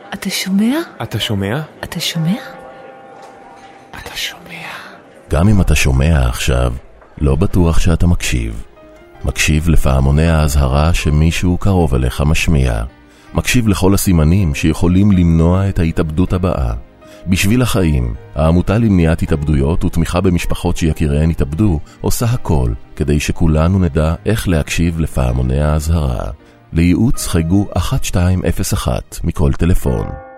אתה שומע? אתה שומע? אתה שומע? אתה שומע. גם אם אתה שומע עכשיו, לא בטוח שאתה מקשיב. מקשיב לפעמוני ההזהרה שמישהו קרוב אליך משמיע. מקשיב לכל הסימנים שיכולים למנוע את ההתאבדות הבאה. בשביל החיים, העמותה למניעת התאבדויות ותמיכה במשפחות שיקיריהן התאבדו, עושה הכל כדי שכולנו נדע איך להקשיב לפעמוני ההזהרה. לייעוץ חייגו 1201 מכל טלפון.